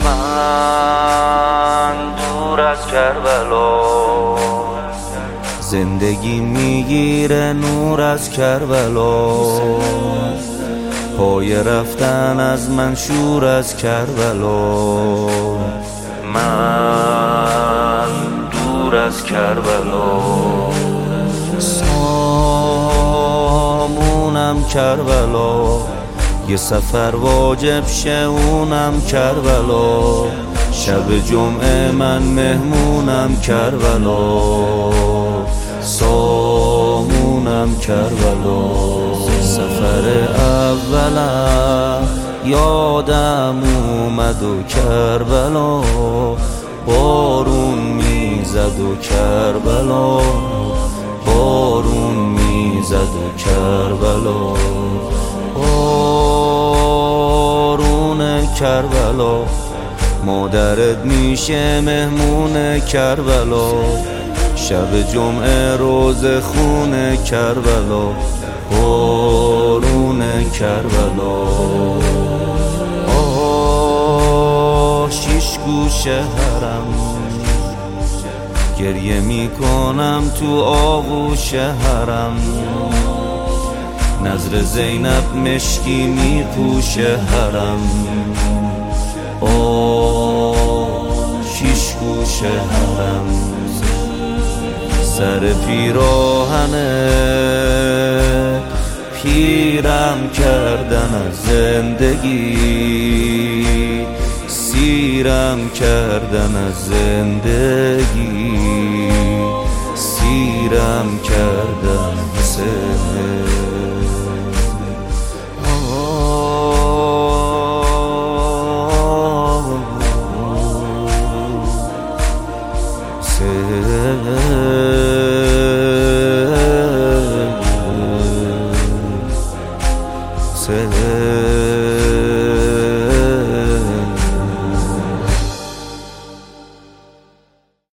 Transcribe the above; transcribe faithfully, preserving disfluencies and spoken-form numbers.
من دور از کربلا، زندگی میگیره نور از کربلا، پای رفتن از من شور از کربلا. من دور از کربلا، سامونم کربلا، یه سفر واجب شه اونم کربلا، شب جمعه من مهمونم کربلا، سامونم کربلا. سفر اولم یادم اومد و کربلا، بارون میزد و کربلا، بارون میزد و کربلا، بارون کربلا. مادرت میشه مهمون کربلا، شب جمعه روز خون کربلا، بارون کربلا. آه شیش گوشه حرم، گریه میکنم تو آغوش حرم، نظر زینب مشکی میپوشه حرم. آه شیش گوشه حرم، سر پیراهنه پیرم کردن از زندگی، سیرم کردن از زندگی، سیرم کردن از زندگی. آه